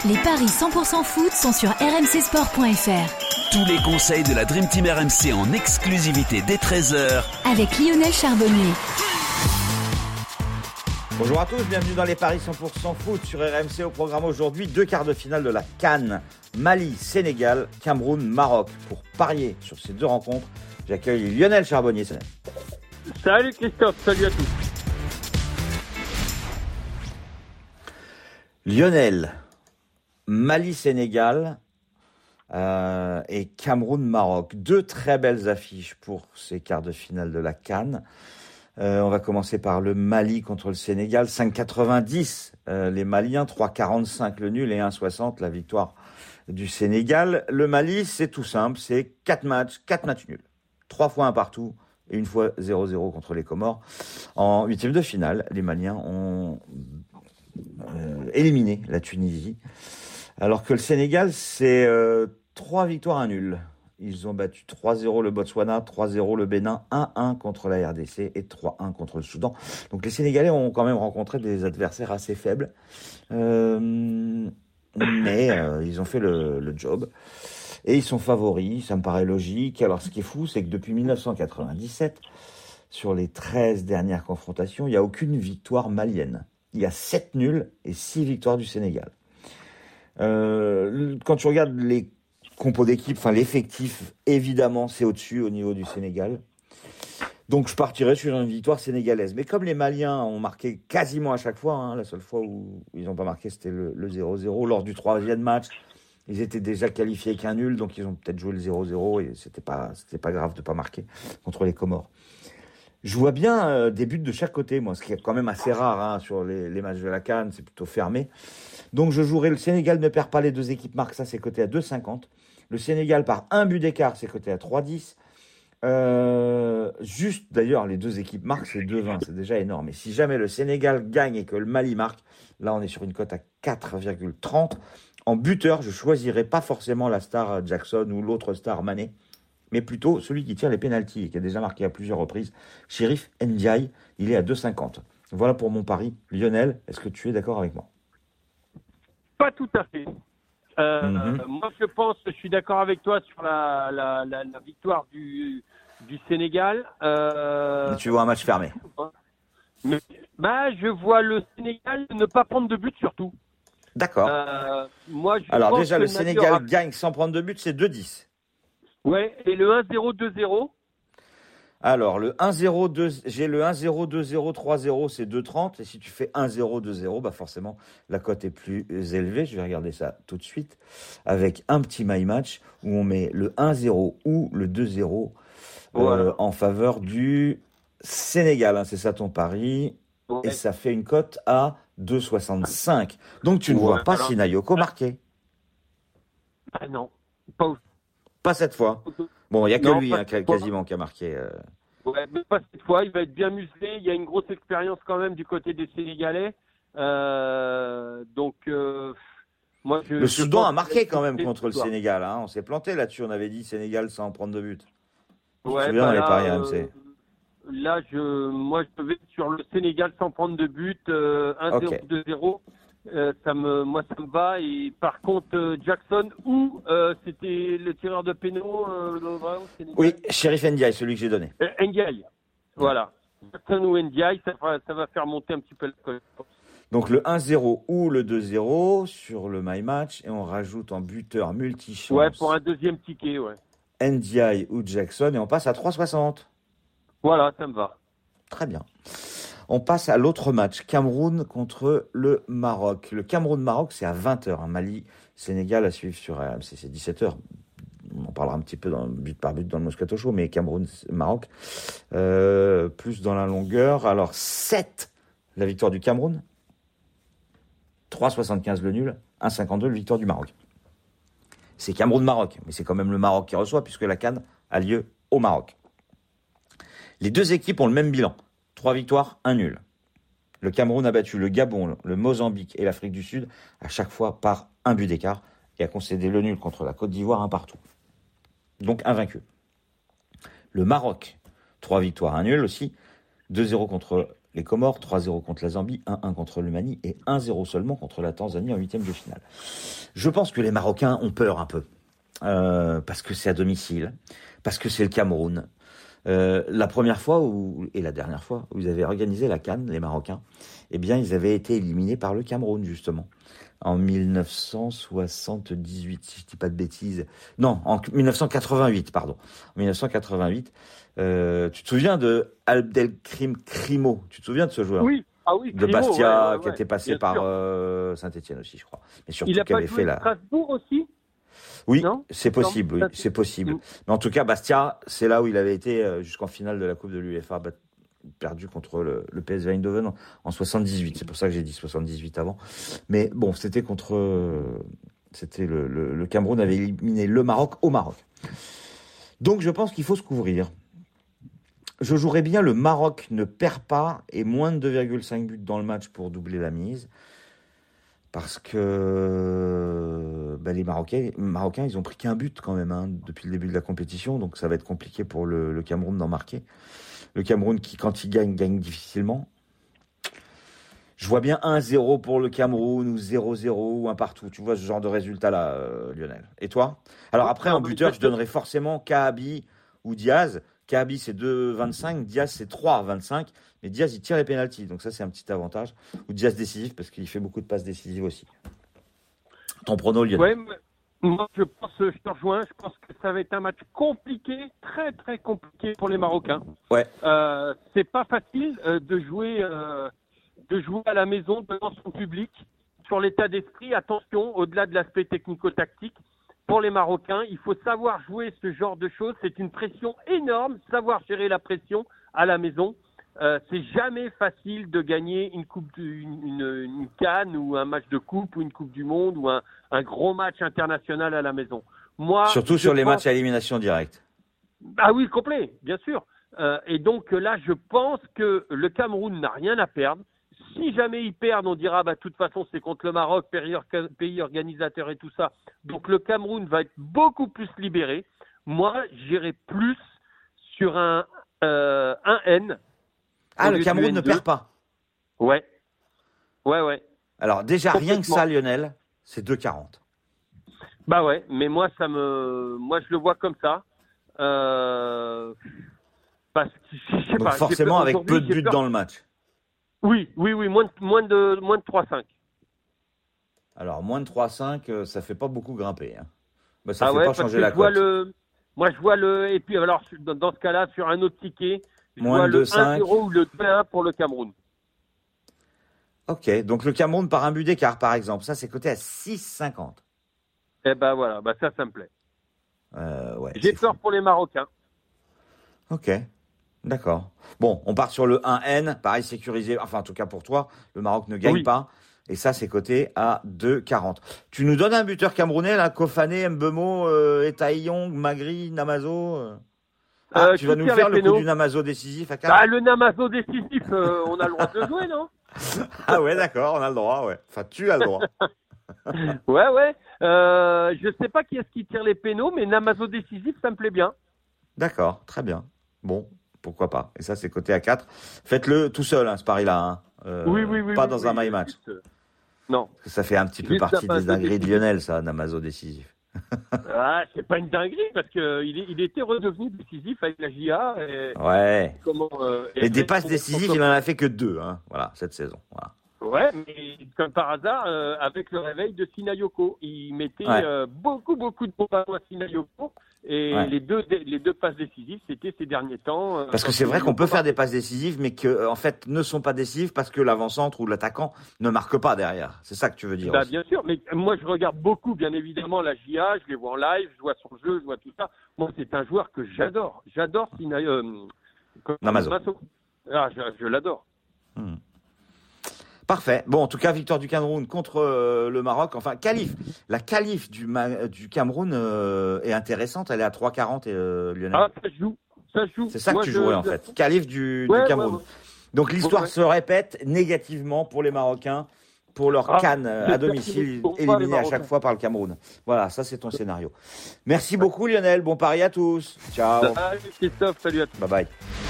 Les paris 100% foot sont sur rmcsport.fr. Tous les conseils de la Dream Team RMC en exclusivité dès 13h avec Lionel Charbonnier. Bonjour à tous, bienvenue dans les paris 100% foot sur RMC. Au programme aujourd'hui, 2 quarts de finale de la CAN. Mali, Sénégal, Cameroun, Maroc. Pour parier sur ces 2 rencontres, j'accueille Lionel Charbonnier. Salut Christophe, salut à tous. Lionel, Mali, Sénégal et Cameroun, Maroc. 2 très belles affiches pour ces quarts de finale de la CAN. On va commencer par le Mali contre le Sénégal. 5,90 les Maliens, 3,45 le nul et 1,60 la victoire du Sénégal. Le Mali, c'est tout simple, c'est 4 matchs nuls. 3 fois un partout et 1 fois 0-0 contre les Comores. En 8e de finale, les Maliens ont éliminé la Tunisie. Alors que le Sénégal, c'est 3 victoires, 1 nul. Ils ont battu 3-0 le Botswana, 3-0 le Bénin, 1-1 contre la RDC et 3-1 contre le Soudan. Donc les Sénégalais ont quand même rencontré des adversaires assez faibles. Mais ils ont fait le job. Et ils sont favoris, ça me paraît logique. Alors ce qui est fou, c'est que depuis 1997, sur les 13 dernières confrontations, il n'y a aucune victoire malienne. Il y a 7 nuls et 6 victoires du Sénégal. Quand tu regardes les compos d'équipe, enfin l'effectif, évidemment, c'est au-dessus au niveau du Sénégal. Donc je partirais sur une victoire sénégalaise. Mais comme les Maliens ont marqué quasiment à chaque fois, la seule fois où ils n'ont pas marqué, c'était le 0-0. Lors du 3e match, ils étaient déjà qualifiés avec un nul, donc ils ont peut-être joué le 0-0 et c'était pas grave de pas marquer contre les Comores. Je vois bien des buts de chaque côté, moi, ce qui est quand même assez rare sur les matchs de la CAN, c'est plutôt fermé. Donc je jouerai le Sénégal ne perd pas, les 2 équipes marquent, ça c'est coté à 2,50. Le Sénégal par 1 but d'écart, c'est coté à 3,10. Juste d'ailleurs, les 2 équipes marquent, c'est 2,20, c'est déjà énorme. Et si jamais le Sénégal gagne et que le Mali marque, là on est sur une cote à 4,30. En buteur, je choisirais pas forcément la star Jackson ou l'autre star Mané, mais plutôt celui qui tire les pénaltys et qui a déjà marqué à plusieurs reprises, Chérif Ndiaye, il est à 2,50. Voilà pour mon pari. Lionel, est-ce que tu es d'accord avec moi ? Pas tout à fait. Moi, je suis d'accord avec toi sur la victoire du Sénégal. Mais tu vois un match fermé. Mais, je vois le Sénégal ne pas prendre de but surtout. D'accord. Alors déjà, le Sénégal gagne sans prendre de but, c'est 2,10. Ouais, et le 1-0, 2-0. Alors, le 1-0, j'ai le 1-0, 2-0, 3-0, c'est 2,30. Et si tu fais 1-0, 2-0, forcément, la cote est plus élevée. Je vais regarder ça tout de suite avec un petit my match où on met le 1-0 ou le 2-0 en faveur du Sénégal. C'est ça ton pari. Ouais. Et ça fait une cote à 2,65. Donc, tu ne vois pas Sinayoko marquer. Ah non, pas cette fois. Bon, il n'y a que lui quasiment qui a marqué. Ouais, mais pas cette fois. Il va être bien muselé. Il y a une grosse expérience quand même du côté des Sénégalais. Moi, le Soudan a marqué quand même contre le Sénégal. On s'est planté là-dessus. On avait dit Sénégal sans prendre de but. Ouais, dans les paris RMC. Là, je vais sur le Sénégal sans prendre de but, 1-0, 2-0. Ça me va. Et par contre, Jackson ou c'était le tireur de pénaux Oui, Chérif Ndiaye, celui que j'ai donné. Ndiaye, voilà. Jackson ou Ndiaye, ça va faire monter un petit peu le cote. Donc le 1-0 ou le 2-0 sur le My Match et on rajoute en buteur multi-chance. Ouais, pour un 2e ticket, ouais. Ndiaye ou Jackson et on passe à 3,60. Voilà, ça me va. Très bien. On passe à l'autre match, Cameroun contre le Maroc. Le Cameroun-Maroc, c'est à 20h. Mali-Sénégal à suivre sur RMC, c'est 17h. On en parlera un petit peu but par but dans le Moscato Show, mais Cameroun-Maroc, plus dans la longueur. Alors, 7, la victoire du Cameroun. 3,75 le nul. 1,52 la victoire du Maroc. C'est Cameroun-Maroc, mais c'est quand même le Maroc qui reçoit, puisque la CAN a lieu au Maroc. Les 2 équipes ont le même bilan. 3 victoires, 1 nul. Le Cameroun a battu le Gabon, le Mozambique et l'Afrique du Sud à chaque fois par 1 but d'écart et a concédé le nul contre la Côte d'Ivoire, 1 partout. Donc invaincu. Le Maroc, 3 victoires, 1 nul aussi. 2-0 contre les Comores, 3-0 contre la Zambie, 1-1 contre le Mali et 1-0 seulement contre la Tanzanie en 8e de finale. Je pense que les Marocains ont peur un peu, parce que c'est à domicile, parce que c'est le Cameroun. La première fois et la dernière fois où ils avaient organisé la CAN, les Marocains, eh bien, ils avaient été éliminés par le Cameroun, justement. En 1978, si je dis pas de bêtises. Non, en 1988, pardon. En 1988, tu te souviens de Abdelkrim Crimo? Tu te souviens de ce joueur? Oui. Ah oui, de Crimo, Bastia, qui était passé par Saint-Étienne aussi, je crois. Mais surtout il a qui pas avait joué fait la... Strasbourg aussi? Oui, Non, c'est possible, oui, c'est possible. Mais en tout cas, Bastia, c'est là où il avait été jusqu'en finale de la Coupe de l'UEFA, perdu contre le PSV Eindhoven en 78. C'est pour ça que j'ai dit 78 avant. Mais bon, c'était le Cameroun avait éliminé le Maroc au Maroc. Donc je pense qu'il faut se couvrir. Je jouerais bien le Maroc ne perd pas et moins de 2,5 buts dans le match pour doubler la mise. Parce que les Marocains, ils ont pris qu'un but quand même depuis le début de la compétition. Donc ça va être compliqué pour le Cameroun d'en marquer. Le Cameroun qui, quand il gagne difficilement. Je vois bien 1-0 pour le Cameroun ou 0-0 ou un partout. Tu vois ce genre de résultat-là, Lionel. Et toi? Alors après, en buteur, je donnerais forcément Kahabi ou Diaz. Kahabi, c'est 2,25. Diaz, c'est 3,25. Mais Diaz, il tire les pénaltys. Donc ça, c'est un petit avantage. Ou Diaz décisif parce qu'il fait beaucoup de passes décisives aussi. Ton prono, Lionel? Ouais, moi, je te rejoins. Je pense que ça va être un match compliqué, très, très compliqué pour les Marocains. Ouais. C'est pas facile de jouer à la maison devant son public. Sur l'état d'esprit, attention, au-delà de l'aspect technico-tactique, pour les Marocains, il faut savoir jouer ce genre de choses. C'est une pression énorme, savoir gérer la pression à la maison. C'est jamais facile de gagner une CAN ou un match de coupe ou une Coupe du Monde ou un gros match international à la maison. Moi, surtout sur les matchs à élimination directe. Ah oui, complet, bien sûr. Et donc là, je pense que le Cameroun n'a rien à perdre. Si jamais ils perdent, on dira, de toute façon, c'est contre le Maroc, pays organisateur et tout ça. Donc le Cameroun va être beaucoup plus libéré. Moi, j'irai plus sur un N. Ah, le Cameroun ne perd pas. Ouais. Alors déjà, rien que ça, Lionel, c'est 2,40. Bah ouais, mais moi je le vois comme ça. Parce que, je sais donc pas, forcément avec peu de buts dans le match. Oui, moins de 3,5. Alors moins de 3,5, ça fait pas beaucoup grimper. Ça fait pas changer la cote. Moi, je vois et puis alors dans ce cas-là, sur un autre ticket, je moins vois de le 5. 1-0 ou le 2-1 pour le Cameroun. Ok, donc le Cameroun par un but d'écart, par exemple. Ça, c'est coté à 6,50. Eh ben voilà, ça me plaît. Ouais, j'ai peur pour les Marocains. Ok, d'accord. Bon, on part sur le 1N, pareil sécurisé. Enfin, en tout cas pour toi, le Maroc ne gagne pas. Et ça, c'est coté à 2,40. Tu nous donnes un buteur camerounais, là, Kofané, Mbemo, Etaillon, Magri, Namazo tu vas nous faire le coup du Namazo décisif à 4? Le Namazo décisif, on a le droit de le jouer, non? Ah ouais, d'accord, on a le droit, ouais. Enfin, tu as le droit. Ouais. Je sais pas qui est-ce qui tire les pénaux, mais Namazo décisif, ça me plaît bien. D'accord, très bien. Bon, pourquoi pas. Et ça, c'est coté à 4. Faites-le tout seul, ce pari-là. Oui. Pas dans un my match. Non. Parce que ça fait un petit peu partie des dingueries de Lionel, ça, Namazo décisif. C'est pas une dinguerie, parce qu'il était redevenu décisif avec la JA. Ouais. Et des passes décisives, il en a fait que 2, voilà, cette saison. Voilà. Ouais, mais comme par hasard, avec le réveil de Sinayoko, il mettait beaucoup de bombes à Sinayoko, et les deux passes décisives, c'était ces derniers temps. Parce que c'est vrai qu'on peut faire des passes décisives, mais que en fait ne sont pas décisives parce que l'avant-centre ou l'attaquant ne marque pas derrière. C'est ça que tu veux dire? Bien sûr, mais moi je regarde beaucoup, bien évidemment, la JA, je les vois en live, je vois son jeu, je vois tout ça. Moi, c'est un joueur que j'adore. J'adore Namazo. Je l'adore. Parfait. Bon, en tout cas, victoire du Cameroun contre le Maroc. Enfin, la qualif du Cameroun est intéressante. Elle est à 3,40 Lionel. Ah, ça joue. C'est ça que tu jouerais en fait. Qualif du Cameroun. Ouais. Donc l'histoire se répète négativement pour les Marocains, pour leur CAN à domicile, éliminé à chaque fois par le Cameroun. Voilà, ça c'est ton scénario. Merci beaucoup Lionel. Bon pari à tous. Ciao. Salut Christophe, salut à tous. Bye bye.